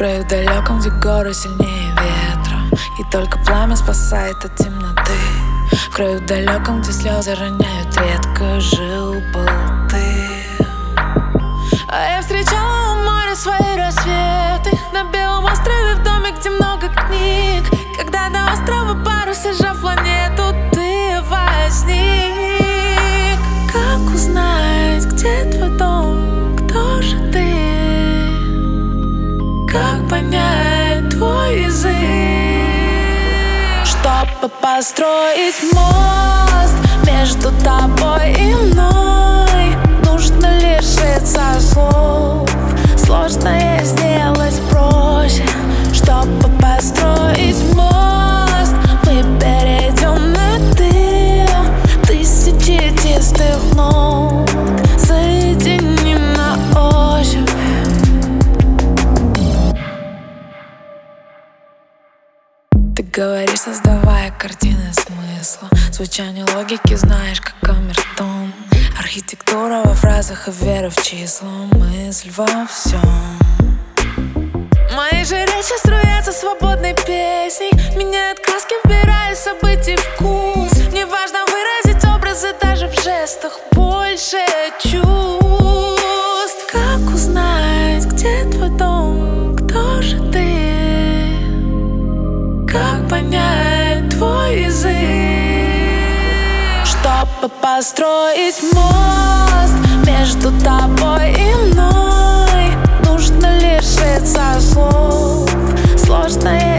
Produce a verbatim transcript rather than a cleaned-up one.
В краю далеком, где горы сильнее ветра, и только пламя спасает от темноты. В краю далеком, где слезы роняют редко, жил-был ты. А я встречала у моря свои рассветы на белом острове, в доме, где много книг. Когда до острова паруса, сжав планету, ты возник. Как узнать, где твой дом, кто же ты? Как понять твой язык? Чтобы построить мост между тобой и мной, нужно лишиться слов. Сложное сделать проще. Чтобы построить мост, мы перейдем на ты. Тысячи чистых нот соединим на ощупь. Ты говоришь, создавая картины смысла, звучание логики знаешь, как камертон. Архитектура во фразах и вера в числа, мысль во всем. Мои же речи струятся свободной песней, меняют краски, вбирая событий вкус. Мне важно выразить образы даже в жестах, больше чувств. Как узнать, где твой дом, кто же ты? Как понять твой язык? Чтобы построить мост между тобой и мной, нужно лишиться слов. Сложное